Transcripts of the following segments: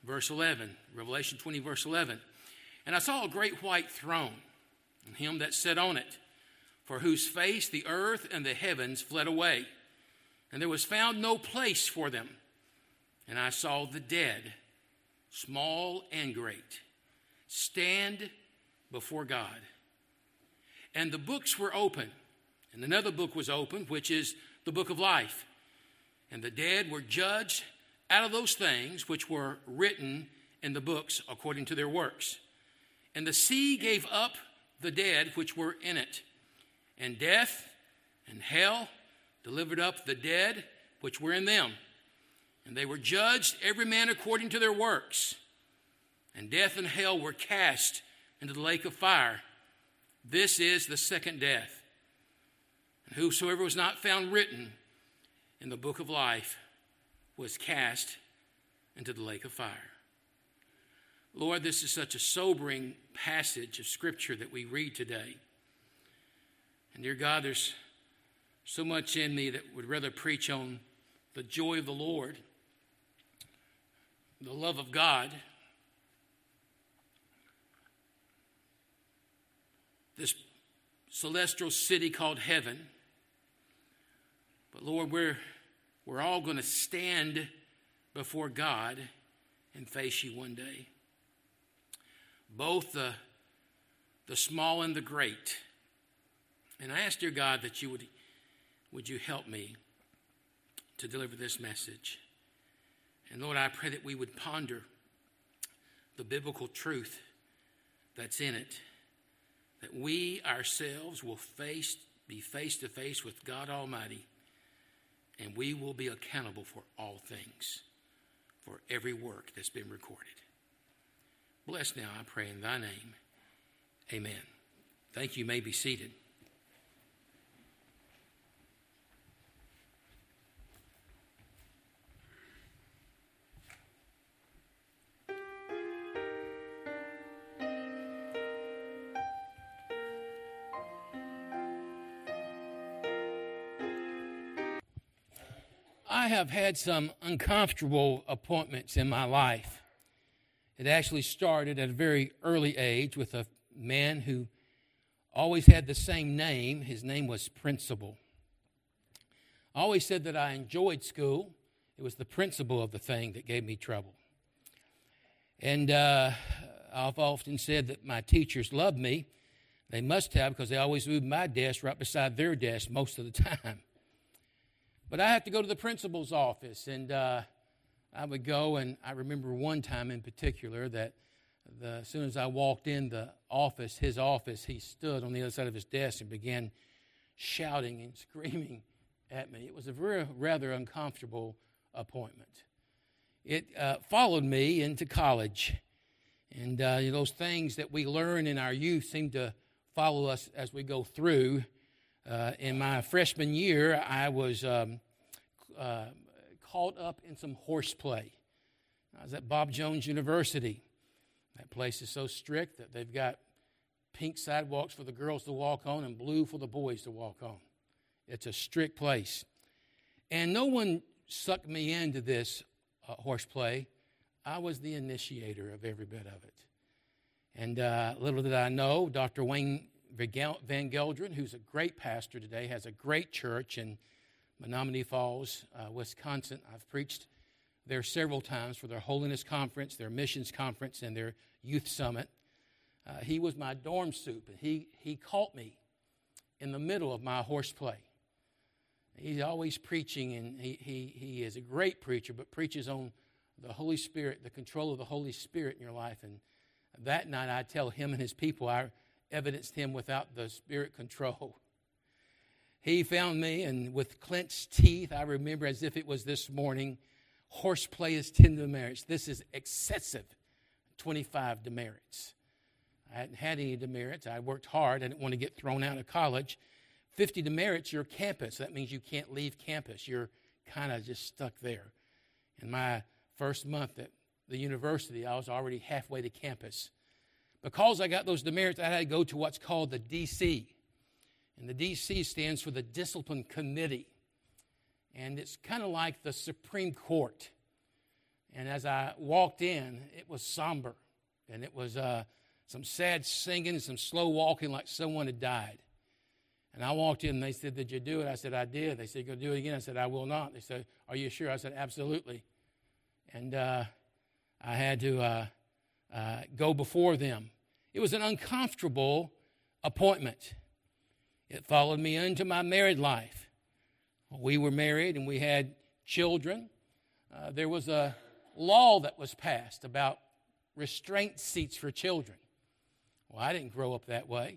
verse 11. Revelation 20, verse 11. And I saw a great white throne, and him that sat on it, for whose face the earth and the heavens fled away, and there was found no place for them. And I saw the dead, small and great, stand before God. And the books were open, and another book was open, which is the book of life. And the dead were judged out of those things which were written in the books according to their works. And the sea gave up the dead which were in it, and death and hell delivered up the dead which were in them. And they were judged every man according to their works. And death and hell were cast into the lake of fire. This is the second death. And whosoever was not found written in the book of life was cast into the lake of fire. Lord, this is such a sobering passage of Scripture that we read today. And dear God, there's so much in me that would rather preach on the joy of the Lord, the love of God, this celestial city called heaven. But Lord, we're all going to stand before God and face you one day. Both the small and the great. And I ask, dear God, that you would you help me to deliver this message. And Lord, I pray that we would ponder the biblical truth that's in it, that we ourselves will be face to face with God Almighty, and we will be accountable for all things, for every work that's been recorded. Bless now, I pray in thy name. Amen. Thank you. You may be seated. I have had some uncomfortable appointments in my life. It actually started at a very early age with a man who always had the same name. His name was Principal. I always said that I enjoyed school. It was the principle of the thing that gave me trouble. And I've often said that my teachers loved me. They must have, because they always moved my desk right beside their desk most of the time. But I had to go to the principal's office, and I would go, and I remember one time in particular that as soon as I walked in his office, he stood on the other side of his desk and began shouting and screaming at me. It was a rather uncomfortable appointment. It followed me into college, and those things that we learn in our youth seem to follow us as we go through. In my freshman year, I was caught up in some horseplay. I was at Bob Jones University. That place is so strict that they've got pink sidewalks for the girls to walk on and blue for the boys to walk on. It's a strict place. And no one sucked me into this horseplay. I was the initiator of every bit of it. And little did I know, Dr. Wayne Van Gelderen, who's a great pastor today, has a great church in Menominee Falls, Wisconsin. I've preached there several times for their Holiness Conference, their Missions Conference, and their Youth Summit. He was my dorm soup, and he caught me in the middle of my horseplay. He's always preaching, and he is a great preacher, but preaches on the Holy Spirit, the control of the Holy Spirit in your life. And that night I tell him and his people I evidenced him without the Spirit control. He found me, and with clenched teeth, I remember as if it was this morning, horseplay is 10 demerits. This is excessive, 25 demerits. I hadn't had any demerits. I worked hard. I didn't want to get thrown out of college. 50 demerits, you're campus. That means you can't leave campus. You're kind of just stuck there. In my first month at the university, I was already halfway to campus. Because I got those demerits, I had to go to what's called the DC. And the DC stands for the Discipline Committee. And it's kind of like the Supreme Court. And as I walked in, it was somber. And it was some sad singing, some slow walking like someone had died. And I walked in, and they said, "Did you do it?" I said, "I did." They said, "Go do it again." I said, "I will not." They said, "Are you sure?" I said, "Absolutely." And I had to go before them. It was an uncomfortable appointment. It followed me into my married life. We were married, and we had children. There was a law that was passed about restraint seats for children. Well, I didn't grow up that way.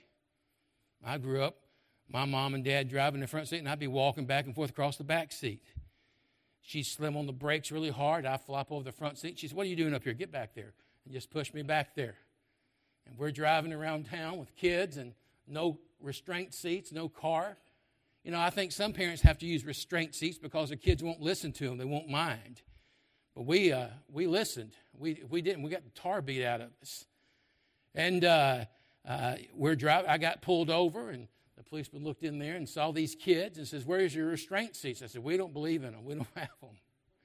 I grew up, my mom and dad driving the front seat, and I'd be walking back and forth across the back seat. She'd slam on the brakes really hard. I'd flop over the front seat. She said, "What are you doing up here? Get back there." And just push me back there. And we're driving around town with kids and no restraint seats, no car. You know, I think some parents have to use restraint seats because their kids won't listen to them. They won't mind. But we listened. We didn't. We got the tar beat out of us. And we're driving. I got pulled over, and the policeman looked in there and saw these kids and says, "Where's your restraint seats?" I said, "We don't believe in them. We don't have them."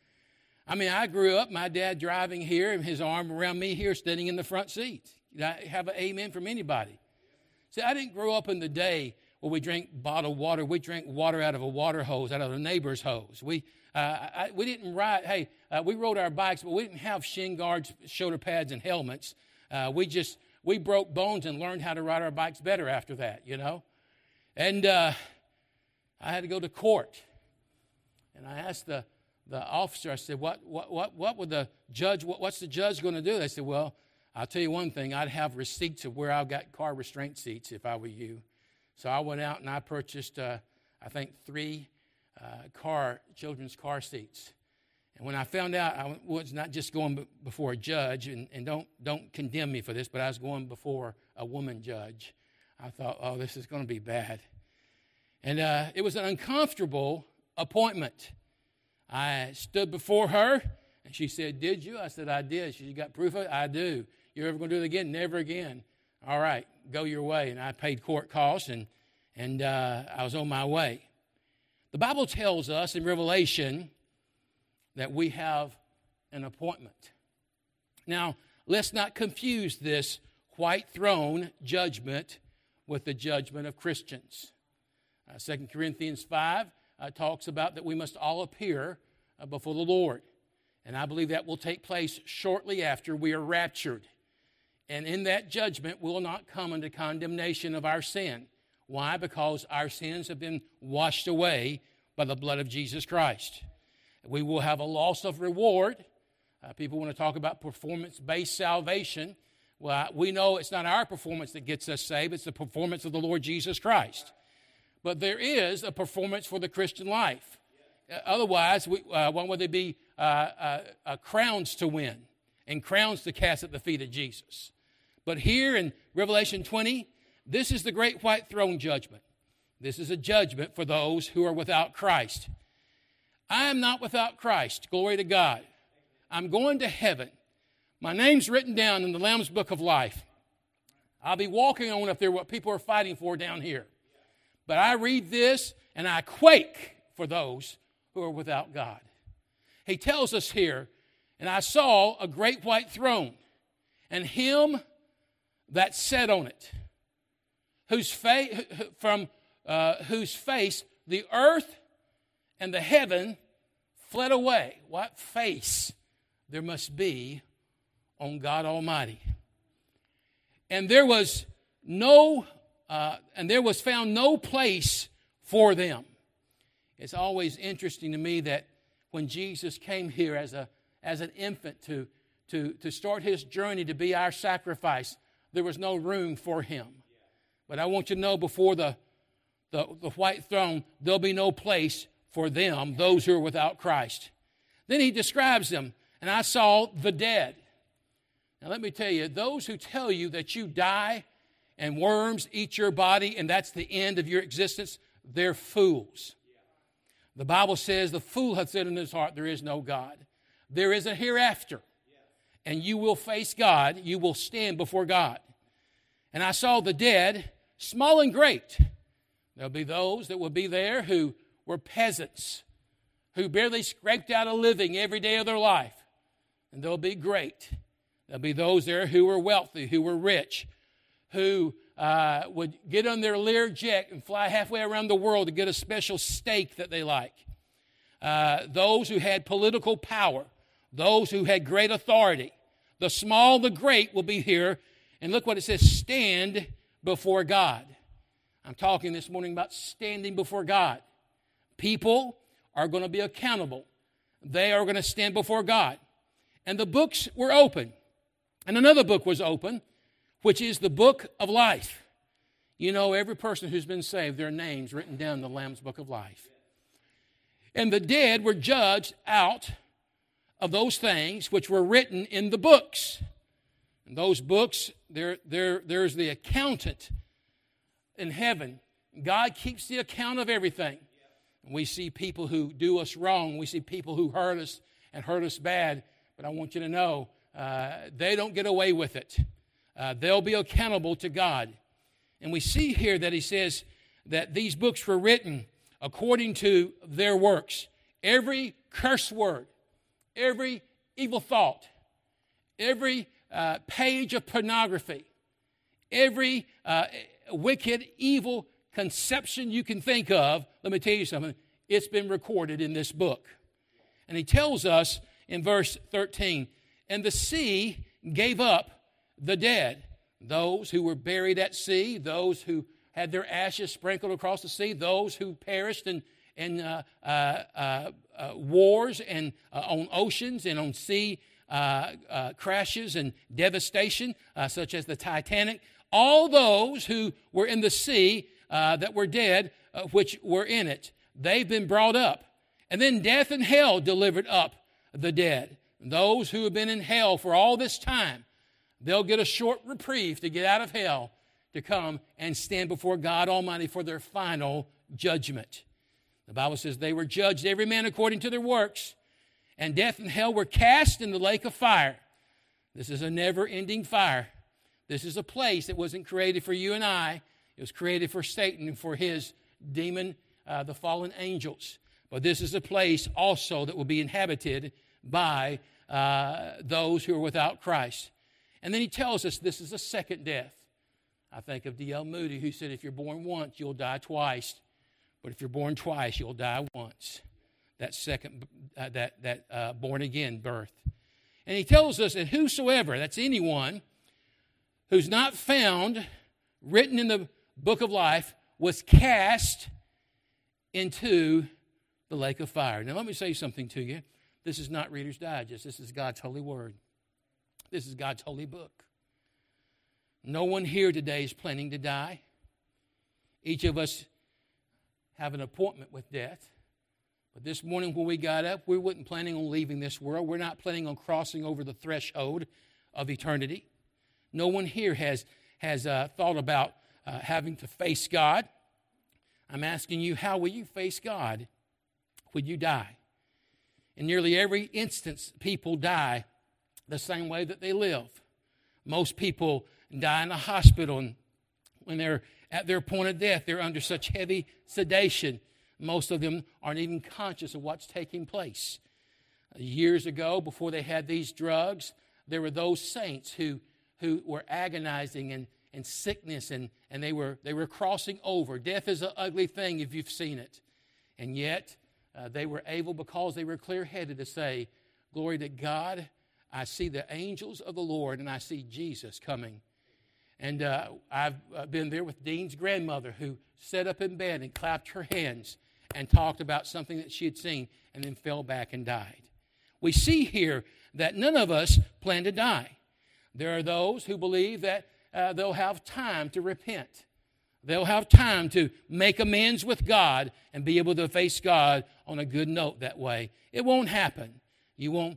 I mean, I grew up, my dad driving here and his arm around me here, standing in the front seat. Did I have an amen from anybody? See, I didn't grow up in the day where we drank bottled water. We drank water out of a water hose, out of a neighbor's hose. We didn't ride. Hey, we rode our bikes, but we didn't have shin guards, shoulder pads, and helmets. We broke bones and learned how to ride our bikes better after that, you know. And I had to go to court, and I asked the officer. I said, "What would the judge? What's the judge going to do?" They said, "Well, I'll tell you one thing. I'd have receipts of where I got car restraint seats if I were you." So I went out and I purchased, I think, 3 children's car seats. And when I found out, I was not just going before a judge, and don't condemn me for this, but I was going before a woman judge. I thought, "Oh, this is going to be bad." And it was an uncomfortable appointment. I stood before her, and she said, "Did you?" I said, "I did." She said, "You got proof of it?" "I do." "You're ever going to do it again?" "Never again." "All right, go your way." And I paid court costs, and I was on my way. The Bible tells us in Revelation that we have an appointment. Now, let's not confuse this white throne judgment with the judgment of Christians. 2 Corinthians 5 talks about that we must all appear before the Lord. And I believe that will take place shortly after we are raptured. And in that judgment, we will not come into condemnation of our sin. Why? Because our sins have been washed away by the blood of Jesus Christ. We will have a loss of reward. People want to talk about performance-based salvation. Well, we know it's not our performance that gets us saved. It's the performance of the Lord Jesus Christ. But there is a performance for the Christian life. Otherwise, why would there be crowns to win and crowns to cast at the feet of Jesus? But here in Revelation 20, this is the great white throne judgment. This is a judgment for those who are without Christ. I am not without Christ. Glory to God. I'm going to heaven. My name's written down in the Lamb's Book of Life. I'll be walking on if they're what people are fighting for down here. But I read this and I quake for those who are without God. He tells us here, "And I saw a great white throne, and him that sat on it, whose face the earth and the heaven fled away." What face there must be on God Almighty. And there was found no place for them. It's always interesting to me that when Jesus came here as an infant to start his journey to be our sacrifice, there was no room for him. But I want you to know before the white throne, there'll be no place for them, those who are without Christ. Then he describes them, "And I saw the dead." Now let me tell you, those who tell you that you die and worms eat your body and that's the end of your existence, they're fools. The Bible says, "The fool hath said in his heart, there is no God." There is a hereafter. And you will face God. You will stand before God. "And I saw the dead, small and great." There'll be those that will be there who were peasants, who barely scraped out a living every day of their life. and they'll be great. There'll be those there who are wealthy, who are rich, who would get on their Learjet and fly halfway around the world to get a special steak that they like. Those who had political power, those who had great authority. The small, the great will be here. And look what it says, stand before God. I'm talking this morning about standing before God. People are going to be accountable. They are going to stand before God. And the books were open. And another book was open, which is the book of life. You know, every person who's been saved, their names written down in the Lamb's book of life. And the dead were judged out of those things which were written in the books. And those books, there's the accountant in heaven. God keeps the account of everything. We see people who do us wrong. We see people who hurt us and hurt us bad. But I want you to know, they don't get away with it. They'll be accountable to God. And we see here that he says that these books were written according to their works. Every curse word, every evil thought, every page of pornography, every wicked, evil conception you can think of, let me tell you something, it's been recorded in this book. And he tells us in verse 13, and the sea gave up the dead, those who were buried at sea, those who had their ashes sprinkled across the sea, those who perished in wars and on oceans and on sea crashes and devastation, such as the Titanic. All those who were in the sea that were dead, which were in it, they've been brought up. And then death and hell delivered up the dead. Those who have been in hell for all this time, they'll get a short reprieve to get out of hell to come and stand before God Almighty for their final judgment. The Bible says they were judged, every man according to their works, and death and hell were cast in the lake of fire. This is a never-ending fire. This is a place that wasn't created for you and I. It was created for Satan and for his demon, the fallen angels. But this is a place also that will be inhabited by those who are without Christ. And then he tells us this is a second death. I think of D.L. Moody, who said, if you're born once, you'll die twice. But if you're born twice, you'll die once. That second, born again birth. And he tells us that whosoever, that's anyone, who's not found written in the book of life, was cast into the lake of fire. Now let me say something to you. This is not Reader's Digest. This is God's holy word. This is God's holy book. No one here today is planning to die. Each of us have an appointment with death. But this morning when we got up, we weren't planning on leaving this world. We're not planning on crossing over the threshold of eternity. No one here has thought about having to face God. I'm asking you, how will you face God when you die? In nearly every instance, people die the same way that they live. Most people die in a hospital, and when they're at their point of death, they're under such heavy sedation. Most of them aren't even conscious of what's taking place. Years ago, before they had these drugs, there were those saints who were agonizing in sickness, and they were crossing over. Death is an ugly thing if you've seen it. And yet, they were able, because they were clear-headed, to say, glory to God, I see the angels of the Lord, and I see Jesus coming. And I've been there with Dean's grandmother, who sat up in bed and clapped her hands and talked about something that she had seen and then fell back and died. We see here that none of us plan to die. There are those who believe that they'll have time to repent. They'll have time to make amends with God and be able to face God on a good note that way. It won't happen. You won't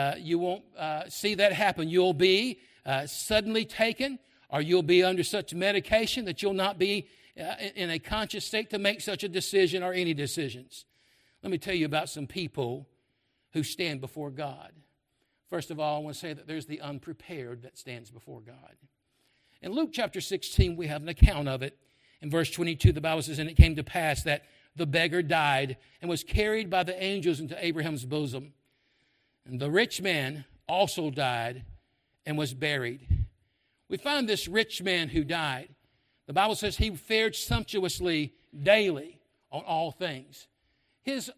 see that happen. You'll be suddenly taken, or you'll be under such medication that you'll not be in a conscious state to make such a decision or any decisions. Let me tell you about some people who stand before God. First of all, I want to say that there's the unprepared that stands before God. In Luke chapter 16, we have an account of it. In verse 22, the Bible says, and it came to pass that the beggar died and was carried by the angels into Abraham's bosom. And the rich man also died and was buried. We find this rich man who died. The Bible says he fared sumptuously daily on all things. His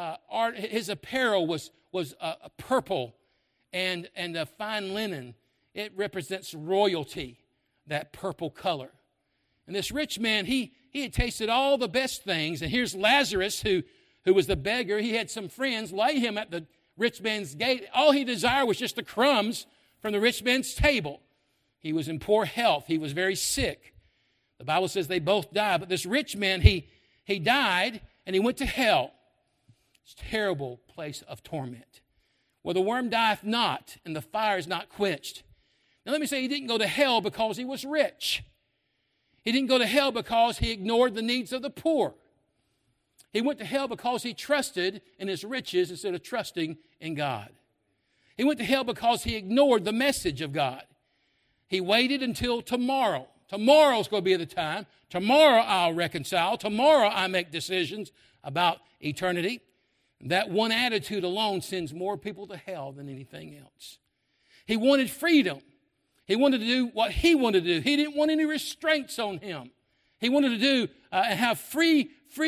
apparel was purple and a fine linen. It represents royalty, that purple color. And this rich man, he had tasted all the best things. And here's Lazarus, who was the beggar. He had some friends lay him at the rich man's gate. All he desired was just the crumbs from the rich man's table. He was in poor health. He was very sick. The Bible says they both died. But this rich man, he died and he went to hell. It's a terrible place of torment, where the worm dieth not and the fire is not quenched. Now let me say, he didn't go to hell because he was rich. He didn't go to hell because he ignored the needs of the poor. He went to hell because he trusted in his riches instead of trusting in God. He went to hell because he ignored the message of God. He waited until tomorrow. Tomorrow's going to be the time. Tomorrow I'll reconcile. Tomorrow I make decisions about eternity. That one attitude alone sends more people to hell than anything else. He wanted freedom. He wanted to do what he wanted to do. He didn't want any restraints on him. He wanted to do and have free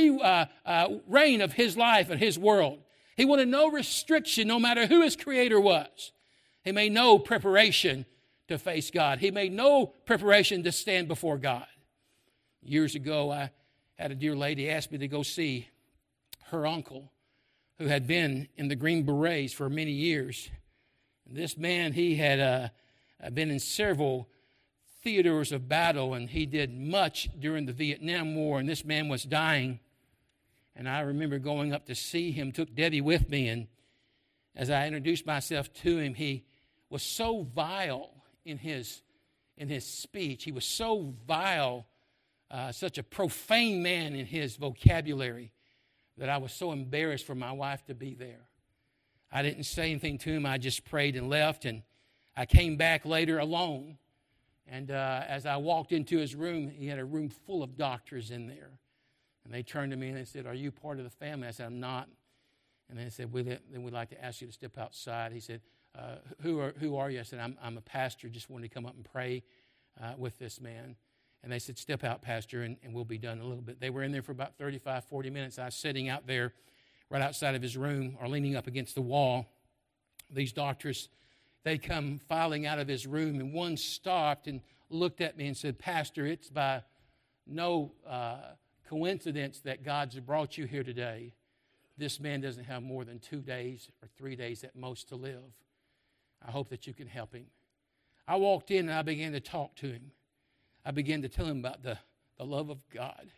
reign of his life and his world. He wanted no restriction, no matter who his creator was. He made no preparation to face God. He made no preparation to stand before God. Years ago, I had a dear lady ask me to go see her uncle, who had been in the Green Berets for many years. And this man, he had been in several theaters of battle, and he did much during the Vietnam War, and this man was dying. And I remember going up to see him, took Debbie with me, and as I introduced myself to him, he was so vile in his speech. He was so vile, such a profane man in his vocabulary, that I was so embarrassed for my wife to be there. I didn't say anything to him. I just prayed and left, and I came back later alone. And as I walked into his room, he had a room full of doctors in there. And they turned to me and they said, "Are you part of the family?" I said, "I'm not." And they said, "Then we'd like to ask you to step outside." He said, who are you? I said, I'm a pastor. Just wanted to come up and pray with this man. And they said, "Step out, Pastor, and we'll be done in a little bit." They were in there for about 35, 40 minutes. I was sitting out there right outside of his room or leaning up against the wall. These doctors, they come filing out of his room, and one stopped and looked at me and said, "Pastor, it's by no coincidence that God's brought you here today. This man doesn't have more than 2 days or 3 days at most to live. I hope that you can help him." I walked in and I began to talk to him. I began to tell him about the love of God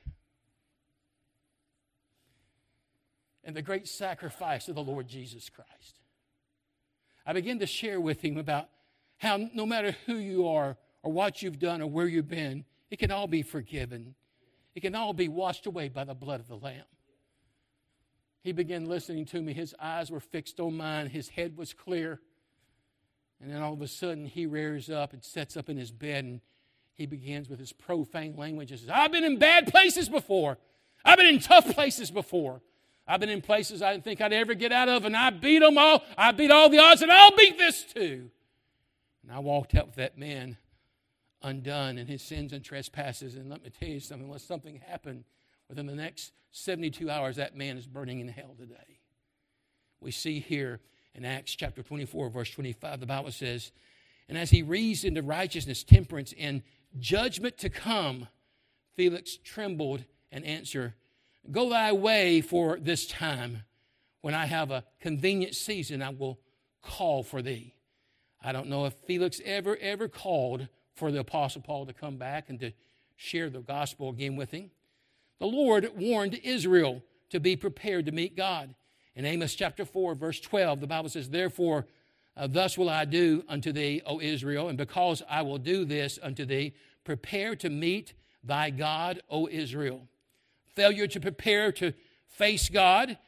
and the great sacrifice of the Lord Jesus Christ. I began to share with him about how no matter who you are or what you've done or where you've been, it can all be forgiven. It can all be washed away by the blood of the Lamb. He began listening to me. His eyes were fixed on mine. His head was clear. And then all of a sudden, he rears up and sets up in his bed, and he begins with his profane language and says, "I've been in bad places before. I've been in tough places before. I've been in places I didn't think I'd ever get out of, and I beat them all. I beat all the odds, and I'll beat this too." And I walked up with that man undone in his sins and trespasses. And let me tell you something, unless something happened within the next 72 hours, that man is burning in hell today. We see here in Acts chapter 24, verse 25, the Bible says, "And as he reasoned of righteousness, temperance, and judgment to come, Felix trembled and answered, 'Go thy way, for this time. When I have a convenient season, I will call for thee.'" I don't know if Felix ever called for the Apostle Paul to come back and to share the gospel again with him. The Lord warned Israel to be prepared to meet God. In Amos chapter 4, verse 12, the Bible says, "Therefore, thus will I do unto thee, O Israel, and because I will do this unto thee, prepare to meet thy God, O Israel." Failure to prepare to face God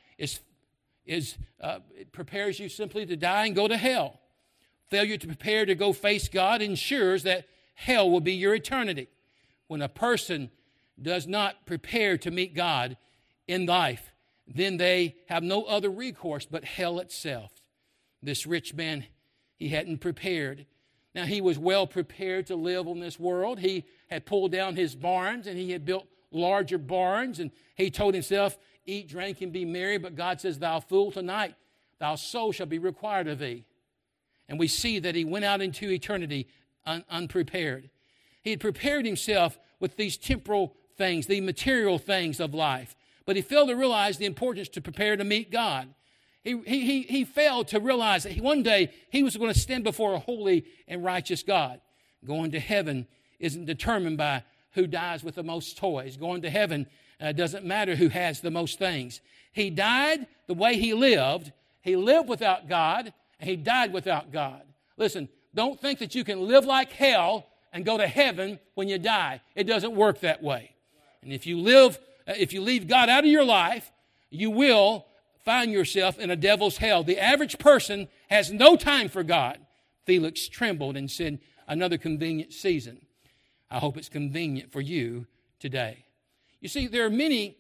it prepares you simply to die and go to hell. Failure to prepare to go face God ensures that hell will be your eternity. When a person does not prepare to meet God in life, then they have no other recourse but hell itself. This rich man, He hadn't prepared. Now, he was well prepared to live on this world. He had pulled down his barns, and he had built larger barns, and he told himself, eat, drink, and be merry. But God says, thou fool, tonight thy soul shall be required of thee. And we see that he went out into eternity unprepared. He had prepared himself with these temporal things, the material things of life. But he failed to realize the importance to prepare to meet God. He failed to realize that one day he was going to stand before a holy and righteous God. Going to heaven isn't determined by who dies with the most toys. Going to heaven doesn't matter who has the most things. He died the way he lived. He lived without God, and he died without God. Listen, don't think that you can live like hell and go to heaven when you die. It doesn't work that way. And if you leave God out of your life, you will find yourself in a devil's hell. The average person has no time for God. Felix trembled and said, another convenient season. I hope it's convenient for you today. You see, there are many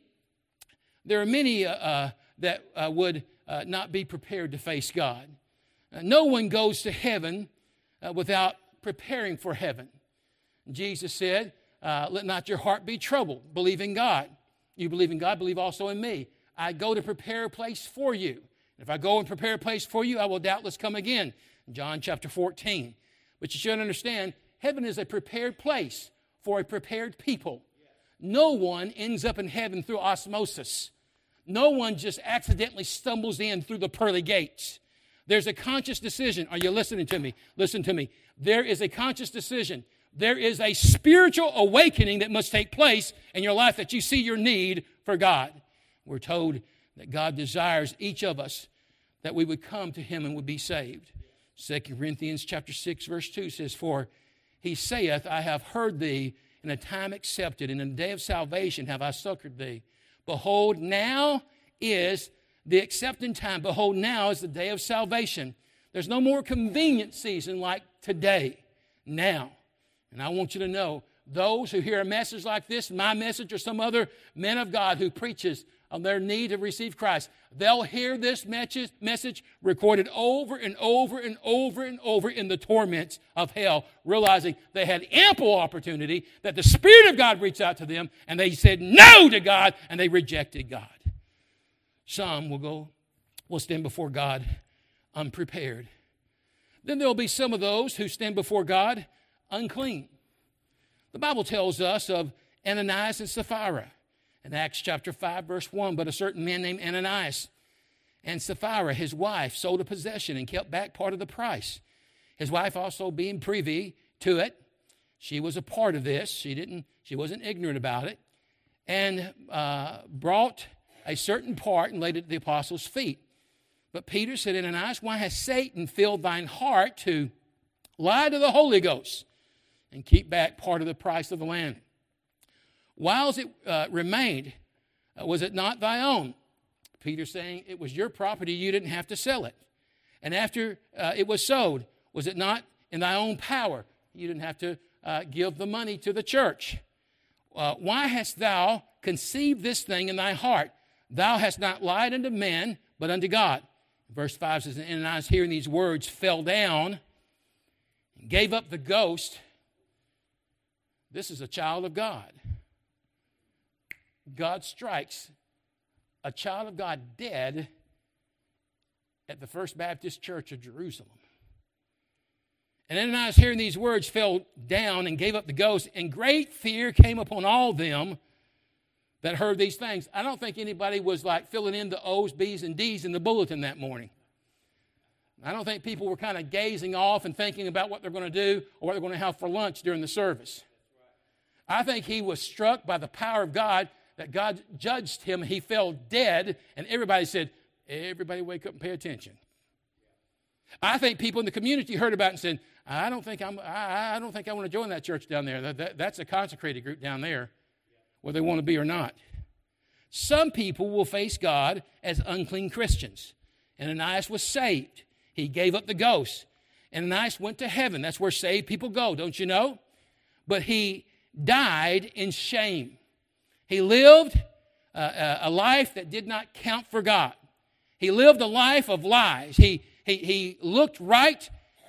that would not be prepared to face God. No one goes to heaven without preparing for heaven. Jesus said, let not your heart be troubled. Believe in God. You believe in God, believe also in me. I go to prepare a place for you. If I go and prepare a place for you, I will doubtless come again. John chapter 14. But you should understand, heaven is a prepared place for a prepared people. No one ends up in heaven through osmosis. No one just accidentally stumbles in through the pearly gates. There's a conscious decision. Are you listening to me? Listen to me. There is a conscious decision. There is a spiritual awakening that must take place in your life that you see your need for God. We're told that God desires each of us that we would come to him and would be saved. 2 Corinthians chapter 6 verse 2 says, for he saith, I have heard thee in a time accepted, and in the day of salvation have I succored thee. Behold, now is the accepting time. Behold, now is the day of salvation. There's no more convenient season like today, now. And I want you to know, those who hear a message like this, my message or some other man of God who preaches on their need to receive Christ, they'll hear this message recorded over and over and over and over in the torments of hell, realizing they had ample opportunity, that the Spirit of God reached out to them, and they said no to God, and they rejected God. Some will stand before God unprepared. Then there'll be some of those who stand before God unclean. The Bible tells us of Ananias and Sapphira in Acts chapter 5, verse 1. But a certain man named Ananias and Sapphira, his wife, sold a possession and kept back part of the price. His wife also being privy to it, she was a part of this. She wasn't ignorant about it, and brought a certain part and laid it at the apostles' feet. But Peter said, Ananias, why has Satan filled thine heart to lie to the Holy Ghost and keep back part of the price of the land? Whiles it remained, was it not thy own? Peter saying, it was your property, you didn't have to sell it. And after it was sold, was it not in thy own power? You didn't have to give the money to the church. Why hast thou conceived this thing in thy heart? Thou hast not lied unto men, but unto God. Verse 5 says, and Ananias, hearing these words, fell down and gave up the ghost. This is a child of God. God strikes a child of God dead at the First Baptist Church of Jerusalem. And Ananias, hearing these words, fell down and gave up the ghost, and great fear came upon all them that heard these things. I don't think anybody was like filling in the O's, B's, and D's in the bulletin that morning. I don't think people were kind of gazing off and thinking about what they're going to do or what they're going to have for lunch during the service. I think he was struck by the power of God, that God judged him. He fell dead, and everybody said, everybody wake up and pay attention. I think people in the community heard about it and said, I don't think I want to join that church down there. That's a consecrated group down there, whether they want to be or not. Some people will face God as unclean Christians. Ananias was saved. He gave up the ghost. Ananias went to heaven. That's where saved people go, don't you know? But he died in shame. He lived a life that did not count for God. He lived a life of lies. He looked right,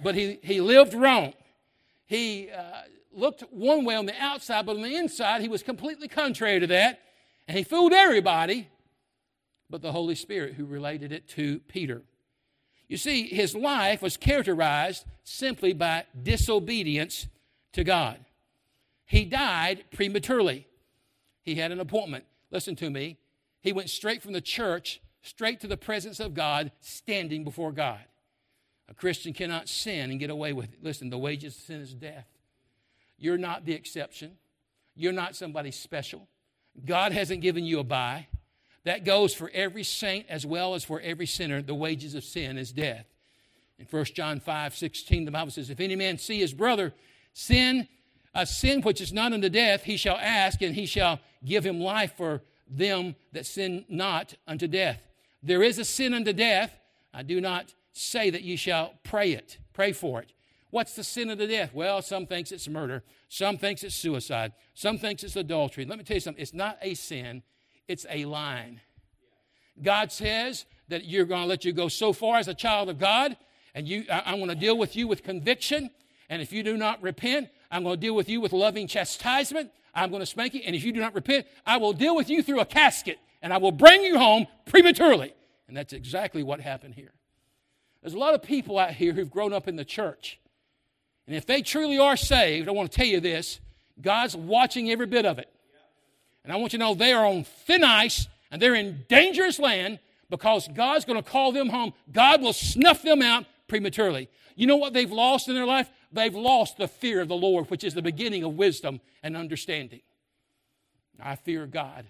but he lived wrong. He looked one way on the outside, but on the inside, he was completely contrary to that. And he fooled everybody but the Holy Spirit, who related it to Peter. You see, his life was characterized simply by disobedience to God. He died prematurely. He had an appointment. Listen to me. He went straight from the church, straight to the presence of God, standing before God. A Christian cannot sin and get away with it. Listen, the wages of sin is death. You're not the exception. You're not somebody special. God hasn't given you a bye. That goes for every saint as well as for every sinner. The wages of sin is death. In 1 John 5:16, the Bible says, if any man see his brother sin, a sin which is not unto death, he shall ask, and he shall give him life for them that sin not unto death. There is a sin unto death. I do not say that ye shall pray for it. What's the sin unto death? Well, some thinks it's murder. Some thinks it's suicide. Some thinks it's adultery. Let me tell you something. It's not a sin. It's a line. God says that you're going to let you go so far as a child of God, and I'm going to deal with you with conviction, and if you do not repent, I'm going to deal with you with loving chastisement. I'm going to spank you, and if you do not repent, I will deal with you through a casket, and I will bring you home prematurely. And that's exactly what happened here. There's a lot of people out here who've grown up in the church, and if they truly are saved, I want to tell you this, God's watching every bit of it. And I want you to know they are on thin ice and they're in dangerous land because God's going to call them home. God will snuff them out prematurely. You know what they've lost in their life? They've lost the fear of the Lord, which is the beginning of wisdom and understanding. I fear God.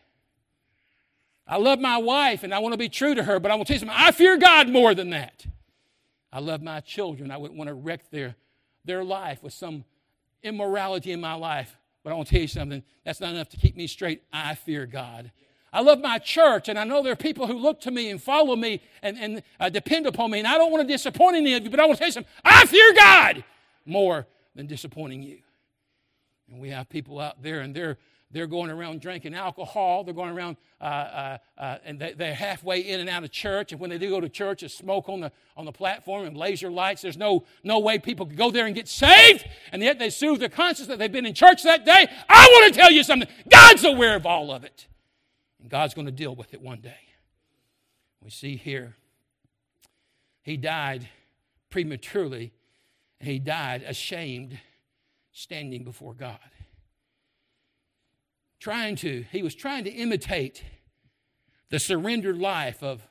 I love my wife and I want to be true to her, but I want to tell you something. I fear God more than that. I love my children. I wouldn't want to wreck their life with some immorality in my life. But I want to tell you something, that's not enough to keep me straight. I fear God. I love my church, and I know there are people who look to me and follow me and depend upon me, and I don't want to disappoint any of you, but I want to tell you something. I fear God more than disappointing you. And we have people out there, and they're going around drinking alcohol. They're going around, and they're halfway in and out of church. And when they do go to church, there's smoke on the platform and laser lights. There's no way people could go there and get saved. And yet they soothe their conscience that they've been in church that day. I want to tell you something. God's aware of all of it. And God's going to deal with it one day. We see here, he died prematurely. And he died ashamed, standing before God. He was trying to imitate the surrendered life of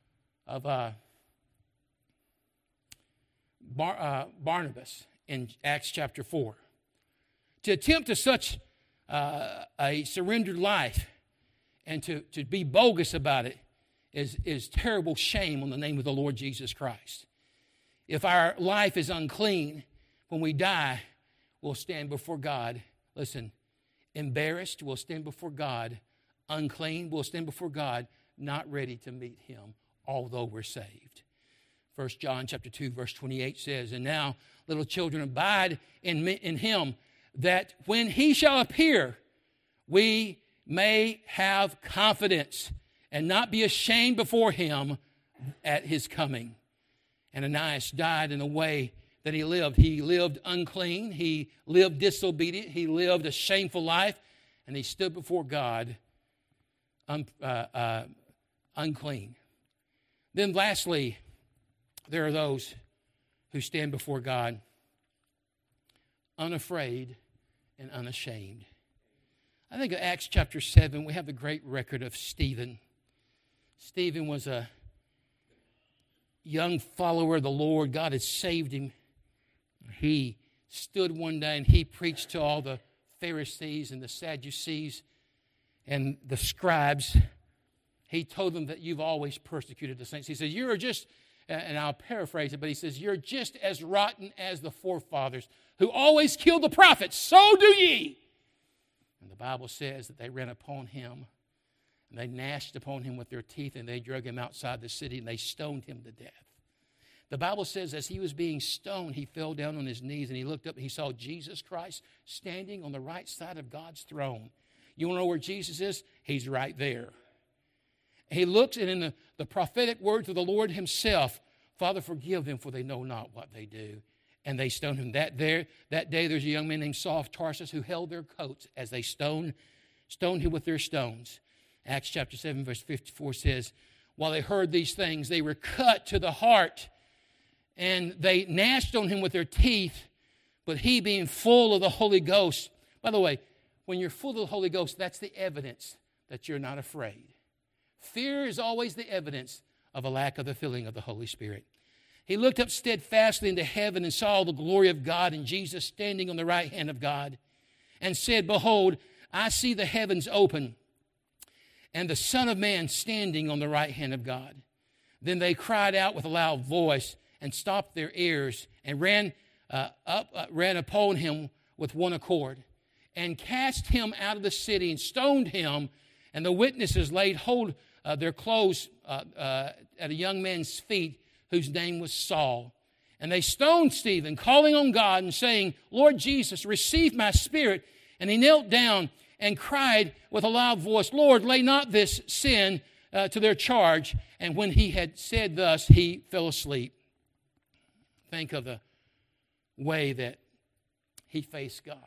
Barnabas in Acts chapter 4. To attempt to such a surrendered life and to be bogus about it is terrible shame on the name of the Lord Jesus Christ. If our life is unclean, when we die, we'll stand before God. Listen, embarrassed, we'll stand before God. Unclean, we'll stand before God, not ready to meet him, although we're saved. 1 John chapter 2, verse 28 says, and now, little children, abide in him, that when he shall appear, we may have confidence and not be ashamed before him at his coming. Ananias died in the way that he lived. He lived unclean. He lived disobedient. He lived a shameful life. And he stood before God unclean. Then lastly, there are those who stand before God unafraid and unashamed. I think of Acts chapter 7, we have the great record of Stephen. Stephen was a young follower of the Lord. God had saved him. He stood one day and he preached to all the Pharisees and the Sadducees and the scribes. He told them that you've always persecuted the saints. He says, you're just, and I'll paraphrase it, but he says, you're just as rotten as the forefathers who always killed the prophets. So do ye. And the Bible says that they ran upon him and they gnashed upon him with their teeth and they drug him outside the city and they stoned him to death. The Bible says as he was being stoned, he fell down on his knees and he looked up and he saw Jesus Christ standing on the right side of God's throne. You want to know where Jesus is? He's right there. He looks, and in the prophetic words of the Lord himself, Father, forgive them, for they know not what they do. and they stoned him. That day there's a young man named Saul of Tarsus who held their coats as they stoned him with their stones. Acts chapter 7, verse 54 says, while they heard these things, they were cut to the heart, and they gnashed on him with their teeth, but he being full of the Holy Ghost. By the way, when you're full of the Holy Ghost, that's the evidence that you're not afraid. Fear is always the evidence of a lack of the filling of the Holy Spirit. He looked up steadfastly into heaven and saw the glory of God and Jesus standing on the right hand of God, and said, behold, I see the heavens open, and the Son of Man standing on the right hand of God. Then they cried out with a loud voice and stopped their ears and ran upon him with one accord and cast him out of the city and stoned him. And the witnesses laid hold their clothes at a young man's feet whose name was Saul. And they stoned Stephen, calling on God and saying, Lord Jesus, receive my spirit. And he knelt down and cried with a loud voice, Lord, lay not this sin to their charge. And when he had said thus, he fell asleep. Think of the way that he faced God.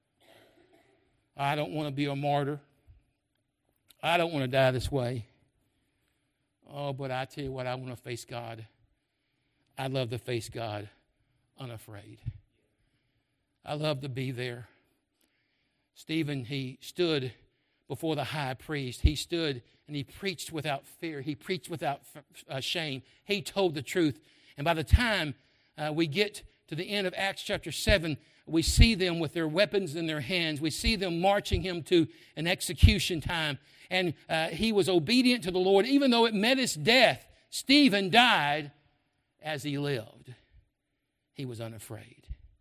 I don't want to be a martyr. I don't want to die this way. Oh, but I tell you what, I want to face God. I love to face God unafraid. I love to be there. Stephen, he stood before the high priest. He stood and he preached without fear. He preached without shame. He told the truth. And by the time we get to the end of Acts chapter 7, we see them with their weapons in their hands. We see them marching him to an execution time. And he was obedient to the Lord. Even though it met his death, Stephen died as he lived. He was unafraid.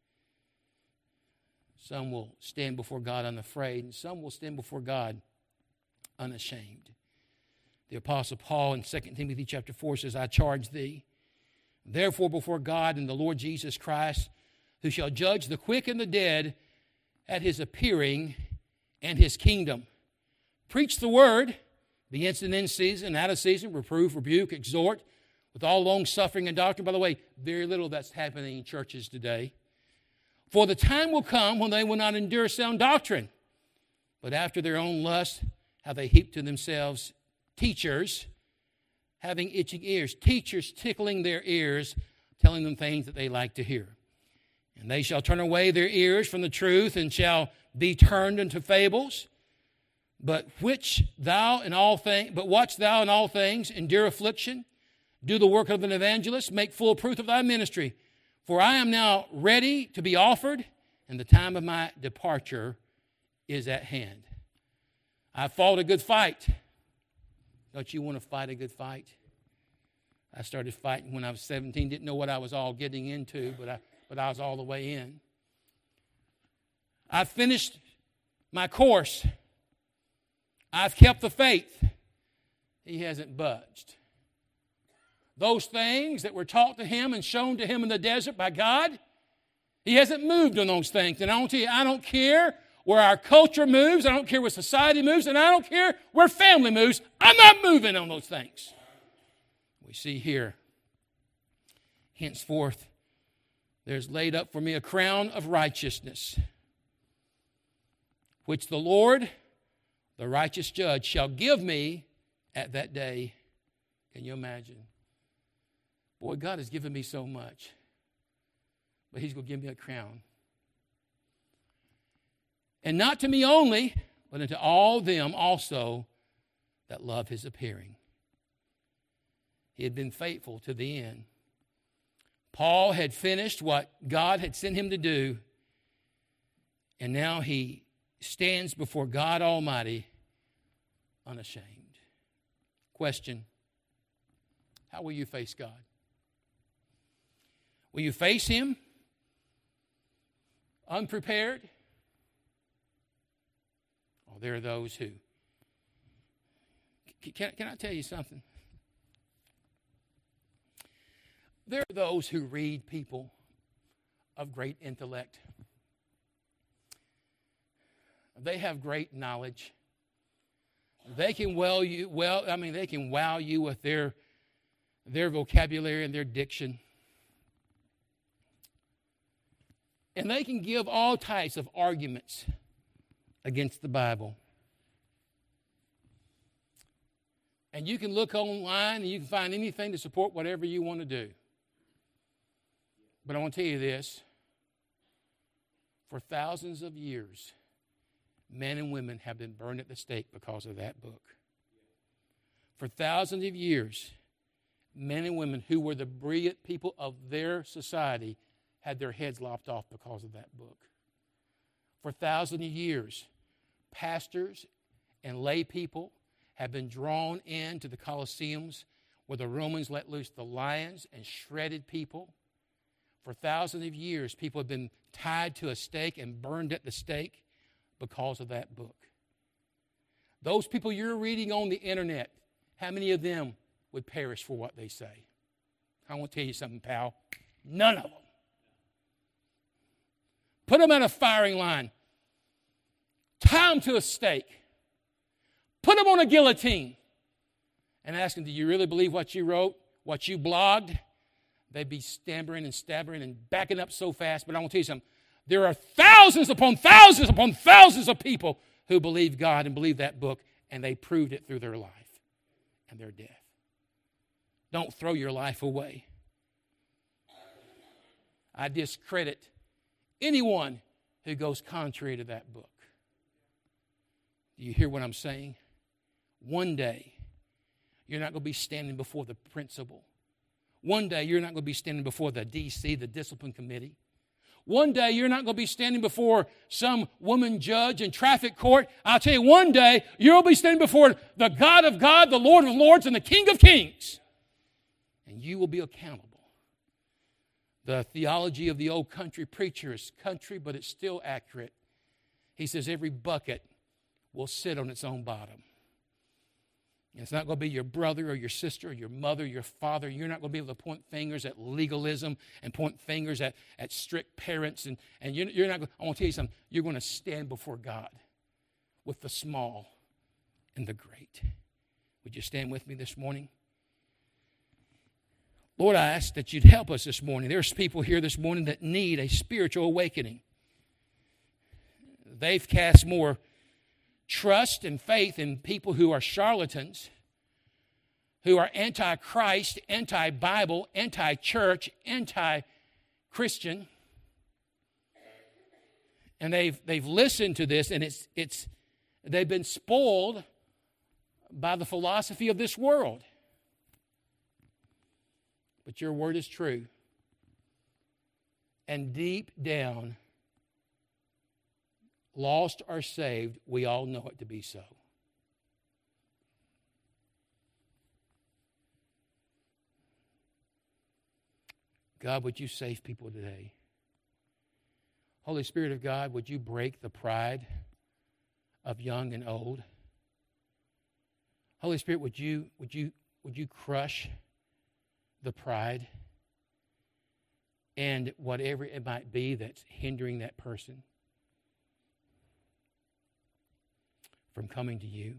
Some will stand before God unafraid, and some will stand before God unashamed. The Apostle Paul in 2 Timothy chapter 4 says, I charge thee, therefore before God and the Lord Jesus Christ, who shall judge the quick and the dead at his appearing and his kingdom. Preach the word, be instant in season, out of season, reprove, rebuke, exhort, with all long suffering and doctrine. By the way, very little that's happening in churches today. For the time will come when they will not endure sound doctrine, but after their own lust have they heaped to themselves teachers having itching ears, teachers tickling their ears, telling them things that they like to hear. And they shall turn away their ears from the truth and shall be turned into fables. But watch thou in all things, endure affliction, do the work of an evangelist, make full proof of thy ministry. For I am now ready to be offered, and the time of my departure is at hand. I fought a good fight. Don't you want to fight a good fight? I started fighting when I was 17. Didn't know what I was all getting into, but I was all the way in. I finished my course. I've kept the faith. He hasn't budged. Those things that were taught to him and shown to him in the desert by God, he hasn't moved on those things. And I want to tell you, I don't care where our culture moves. I don't care where society moves. And I don't care where family moves. I'm not moving on those things. We see here, henceforth, there's laid up for me a crown of righteousness, which the Lord, the righteous judge, shall give me at that day. Can you imagine? Boy, God has given me so much, but he's going to give me a crown. And not to me only, but unto all them also that love his appearing. He had been faithful to the end. Paul had finished what God had sent him to do, and now he stands before God Almighty unashamed. Question: how will you face God? Will you face him unprepared? Oh, there are those who... Can I tell you something? There are those who read people of great intellect. They have great knowledge. They can wow you with their vocabulary and their diction. And they can give all types of arguments against the Bible. And you can look online and you can find anything to support whatever you want to do. But I want to tell you this. For thousands of years, men and women have been burned at the stake because of that book. For thousands of years, men and women who were the brilliant people of their society had their heads lopped off because of that book. For thousands of years, pastors and lay people have been drawn into the Colosseums where the Romans let loose the lions and shredded people. For thousands of years, people have been tied to a stake and burned at the stake because of that book. Those people you're reading on the internet, how many of them would perish for what they say? I want to tell you something, pal. None of them. Put them on a firing line. Tie them to a stake. Put them on a guillotine. And ask them, do you really believe what you wrote, what you blogged? They'd be stammering and stammering and backing up so fast. But I want to tell you something. There are thousands upon thousands upon thousands of people who believe God and believe that book, and they proved it through their life and their death. Don't throw your life away. I discredit anyone who goes contrary to that book. Do you hear what I'm saying? One day, you're not going to be standing before the principal. One day, you're not going to be standing before the DC, the discipline committee. One day, you're not going to be standing before some woman judge in traffic court. I'll tell you, one day, you'll be standing before the God of God, the Lord of lords, and the King of kings. And you will be accountable. The theology of the old country preacher is country, but it's still accurate. He says every bucket will sit on its own bottom. And it's not going to be your brother or your sister or your mother or your father. You're not going to be able to point fingers at legalism and point fingers at strict parents. And you're not going, I want to tell you something. You're going to stand before God with the small and the great. Would you stand with me this morning? Lord, I ask that you'd help us this morning. There's people here this morning that need a spiritual awakening. They've cast more trust and faith in people who are charlatans, who are anti-Christ, anti-Bible, anti-church, anti-Christian. And they've listened to this, and they've been spoiled by the philosophy of this world. But your word is true. And deep down, lost or saved, we all know it to be so. God, would you save people today? Holy Spirit of God, would you break the pride of young and old? Holy Spirit, would you crush the pride and whatever it might be that's hindering that person from coming to you?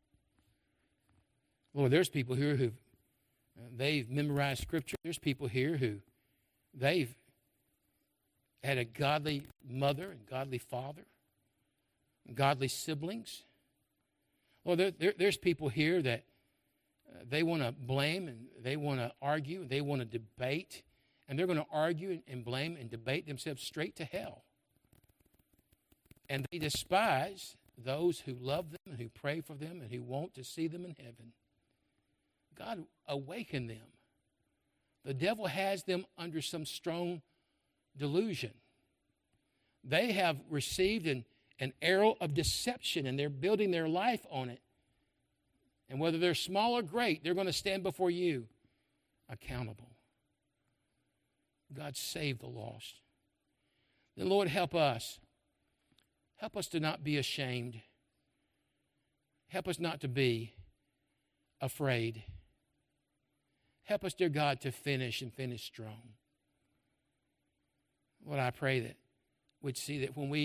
Lord, there's people here they've memorized Scripture. There's people here who they've had a godly mother and godly father, and godly siblings. Lord, there's people here that they want to blame and they want to argue and they want to debate, and they're going to argue and blame and debate themselves straight to hell. And they despise those who love them and who pray for them and who want to see them in heaven. God, awaken them. The devil has them under some strong delusion. They have received an arrow of deception, and they're building their life on it. And whether they're small or great, they're going to stand before you accountable. God, save the lost. Then, Lord, help us. Help us to not be ashamed. Help us not to be afraid. Help us, dear God, to finish and finish strong. Lord, I pray that we'd see that when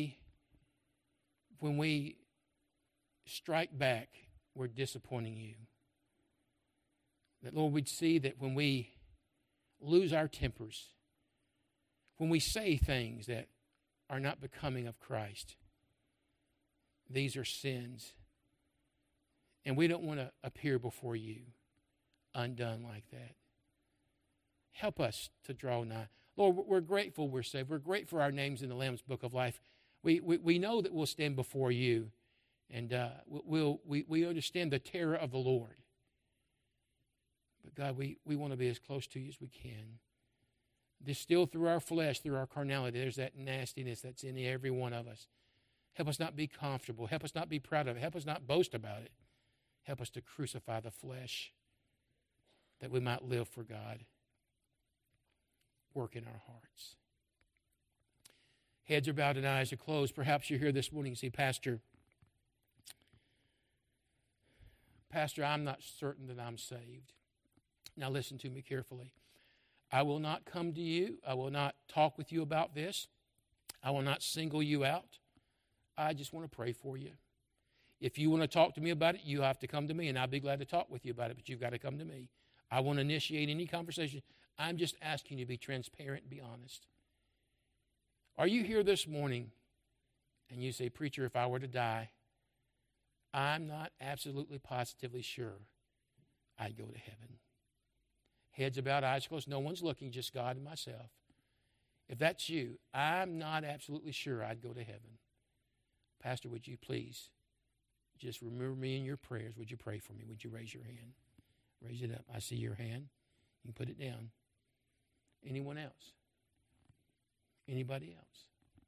we strike back, we're disappointing you. That, Lord, we'd see that when we lose our tempers, when we say things that are not becoming of Christ. These are sins. And we don't want to appear before you undone like that. Help us to draw nigh. Lord, we're grateful we're saved. We're grateful for our names in the Lamb's Book of Life. We know that we'll stand before you, and we understand the terror of the Lord. But God, we want to be as close to you as we can. Distill through our flesh, through our carnality, there's that nastiness that's in every one of us. Help us not be comfortable. Help us not be proud of it. Help us not boast about it. Help us to crucify the flesh that we might live for God. Work in our hearts. Heads are bowed and eyes are closed. Perhaps you're here this morning and say, Pastor, I'm not certain that I'm saved. Now listen to me carefully. I will not come to you. I will not talk with you about this. I will not single you out. I just want to pray for you. If you want to talk to me about it, you have to come to me, and I'll be glad to talk with you about it, but you've got to come to me. I won't initiate any conversation. I'm just asking you to be transparent and be honest. Are you here this morning and you say, Preacher, if I were to die, I'm not absolutely positively sure I'd go to heaven? Heads about, eyes closed. No one's looking, just God and myself. If that's you, I'm not absolutely sure I'd go to heaven. Pastor, would you please just remember me in your prayers? Would you pray for me? Would you raise your hand? Raise it up. I see your hand. You can put it down. Anyone else? Anybody else?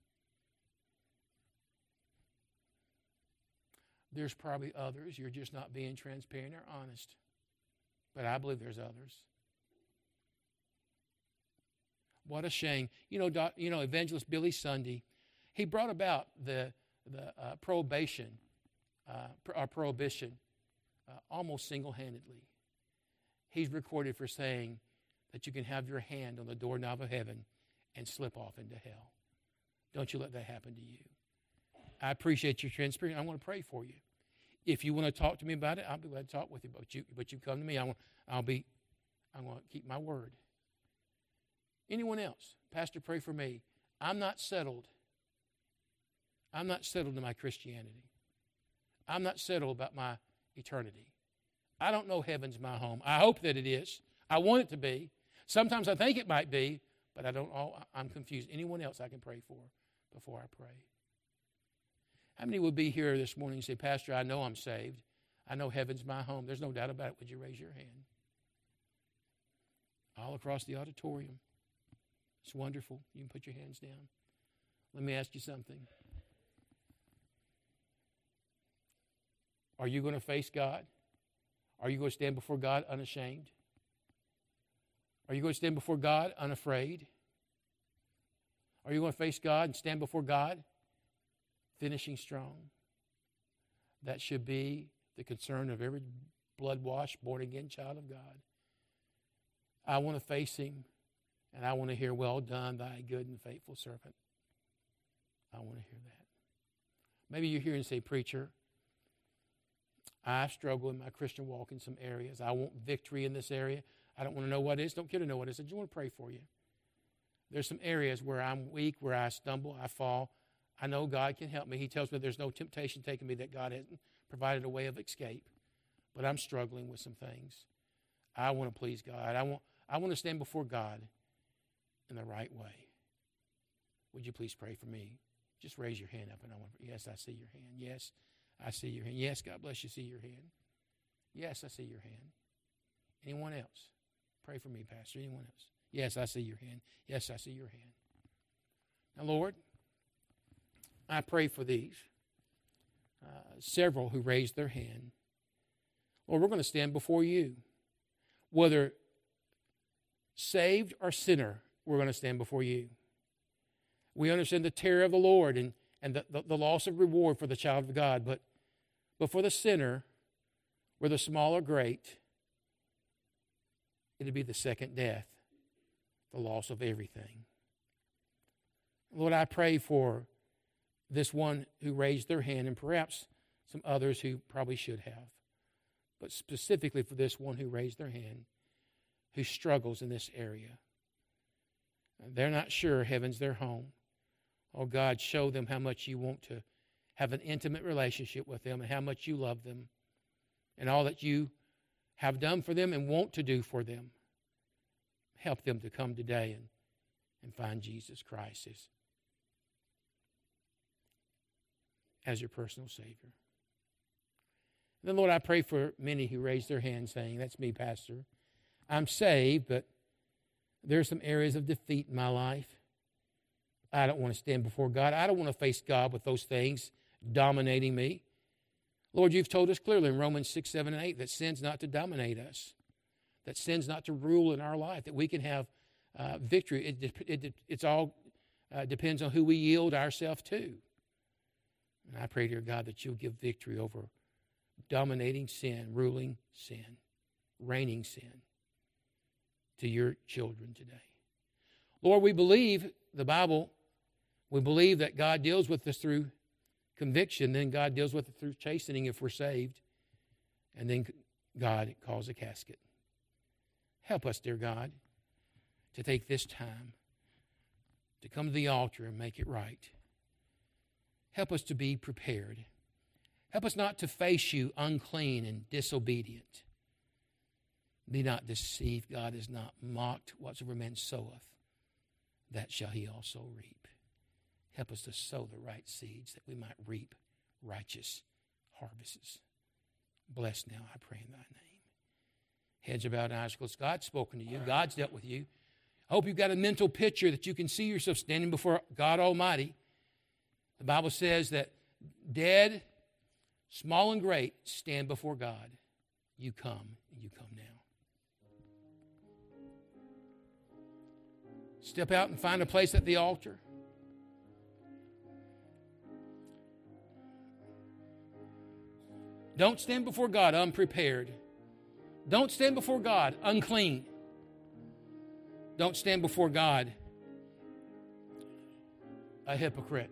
There's probably others. You're just not being transparent or honest. But I believe there's others. What a shame. Evangelist Billy Sunday, he brought about the prohibition almost single-handedly. He's recorded for saying that you can have your hand on the doorknob of heaven and slip off into hell. Don't you let that happen to you. I appreciate your transparency. I want to pray for you. If you want to talk to me about it, I'll be glad to talk with you. But you come to me. I'm going to keep my word. Anyone else? Pastor, pray for me. I'm not settled. I'm not settled in my Christianity. I'm not settled about my eternity. I don't know heaven's my home. I hope that it is. I want it to be. Sometimes I think it might be, but I don't. I'm confused. Anyone else I can pray for before I pray? How many would be here this morning and say, Pastor, I know I'm saved. I know heaven's my home. There's no doubt about it. Would you raise your hand? All across the auditorium. It's wonderful. You can put your hands down. Let me ask you something. Are you going to face God? Are you going to stand before God unashamed? Are you going to stand before God unafraid? Are you going to face God and stand before God finishing strong? That should be the concern of every blood-washed, born-again child of God. I want to face Him, and I want to hear, well done, thy good and faithful servant. I want to hear that. Maybe you're here and say, Preacher, I struggle in my Christian walk in some areas. I want victory in this area. I don't want to know what it is. Don't care to know what it is. I just want to pray for you. There's some areas where I'm weak, where I stumble, I fall. I know God can help me. He tells me there's no temptation taking me, that God hasn't provided a way of escape. But I'm struggling with some things. I want to please God. I want to stand before God in the right way. Would you please pray for me? Just raise your hand up, and I want to. Yes, I see your hand. Yes, I see your hand. Yes, God bless you. See your hand. Yes, I see your hand. Anyone else? Pray for me, Pastor. Anyone else? Yes, I see your hand. Yes, I see your hand. Now, Lord, I pray for these several who raised their hand. Lord, we're going to stand before you. Whether saved or sinner, we're going to stand before you. We understand the terror of the Lord and the loss of reward for the child of God. But for the sinner, whether small or great, it'd be the second death, the loss of everything. Lord, I pray for this one who raised their hand, and perhaps some others who probably should have, but specifically for this one who raised their hand, who struggles in this area. They're not sure heaven's their home. Oh, God, show them how much you want to have an intimate relationship with them and how much you love them and all that you have done for them and want to do for them. Help them to come today and find Jesus Christ as your personal Savior. And then, Lord, I pray for many who raise their hands saying, that's me, Pastor. I'm saved, but there are some areas of defeat in my life. I don't want to stand before God. I don't want to face God with those things dominating me. Lord, you've told us clearly in Romans 6, 7, and 8 that sin's not to dominate us, that sin's not to rule in our life, that we can have victory. It's all depends on who we yield ourselves to. And I pray, dear God, that you'll give victory over dominating sin, ruling sin, reigning sin to your children today. Lord, we believe the Bible. We believe that God deals with us through conviction, then God deals with it through chastening if we're saved, and then God calls a casket. Help us, dear God, to take this time to come to the altar and make it right. Help us to be prepared. Help us not to face you unclean and disobedient. Be not deceived. God is not mocked. Whatsoever man soweth, that shall he also reap. Help us to sow the right seeds that we might reap righteous harvests. Bless now, I pray in thy name. Heads are bowed and eyes closed. God's spoken to you. God's dealt with you. I hope you've got a mental picture that you can see yourself standing before God Almighty. The Bible says that dead, small and great, stand before God. You come, and you come now. Step out and find a place at the altar. Don't stand before God unprepared. Don't stand before God unclean. Don't stand before God a hypocrite.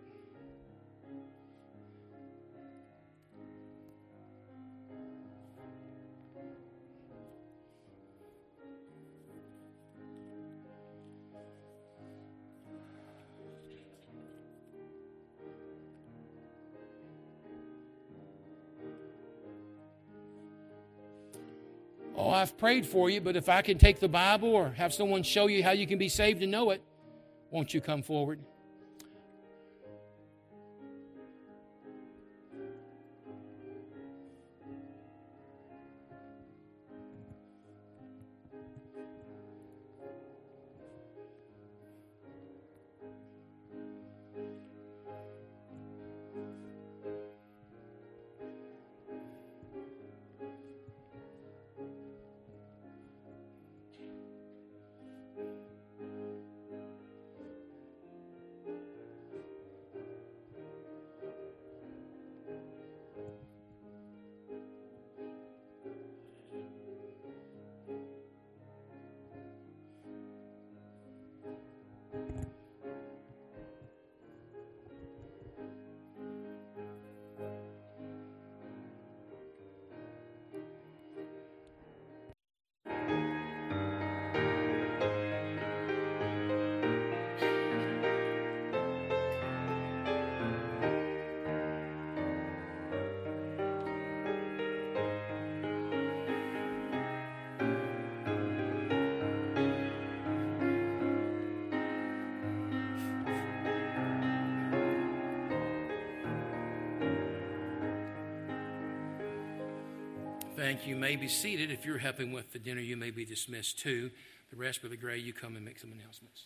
Oh, I've prayed for you, but if I can take the Bible or have someone show you how you can be saved and know it, won't you come forward? Thank you. You may be seated. If you're helping with the dinner, you may be dismissed too. The rest, Brother Gray, you come and make some announcements.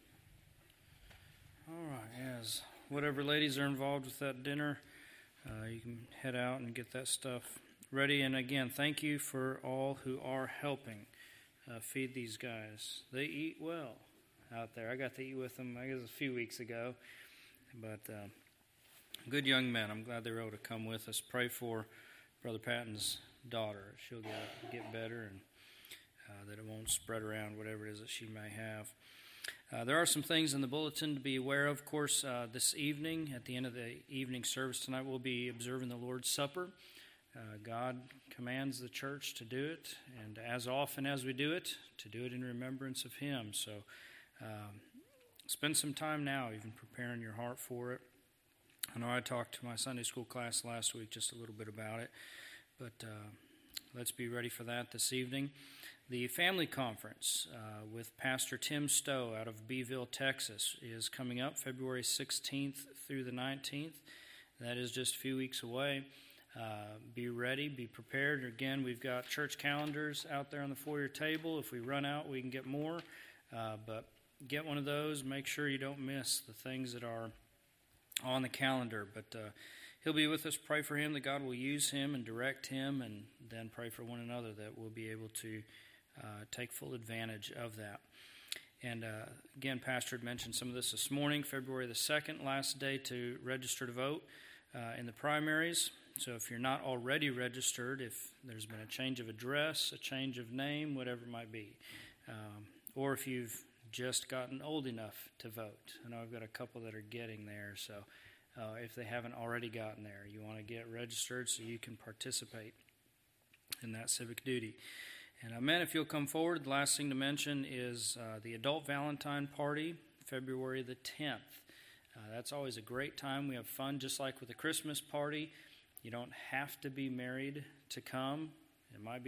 All right. As whatever ladies are involved with that dinner, you can head out and get that stuff ready. And again, thank you for all who are helping feed these guys. They eat well out there. I got to eat with them, I guess, a few weeks ago. But good young men. I'm glad they were able to come with us. Pray for Brother Patton's daughter. She'll get better, and that it won't spread around whatever it is that she may have. There are some things in the bulletin to be aware of. Of course, this evening, at the end of the evening service tonight, we'll be observing the Lord's Supper. God commands the church to do it, and as often as we do it, to do it in remembrance of Him. So spend some time now even preparing your heart for it. I know I talked to my Sunday school class last week just a little bit about it, but let's be ready for that this evening. The family conference with Pastor Tim Stowe out of Beeville, Texas, is coming up February 16th through the 19th. That is just a few weeks away. Be ready, be prepared. Again, we've got church calendars out there on the foyer table. If we run out, we can get more. But get one of those. Make sure you don't miss the things that are on the calendar. But he'll be with us. Pray for him that God will use him and direct him, and then pray for one another that we'll be able to take full advantage of that. And again, Pastor had mentioned some of this morning. February the 2nd, last day to register to vote in the primaries. So if you're not already registered, if there's been a change of address, a change of name, whatever it might be, or if you've just gotten old enough to vote. I know I've got a couple that are getting there, so if they haven't already gotten there, you want to get registered so you can participate in that civic duty. And men, if you'll come forward, the last thing to mention is the Adult Valentine Party, February the 10th. That's always a great time. We have fun, just like with the Christmas party. You don't have to be married to come. It might be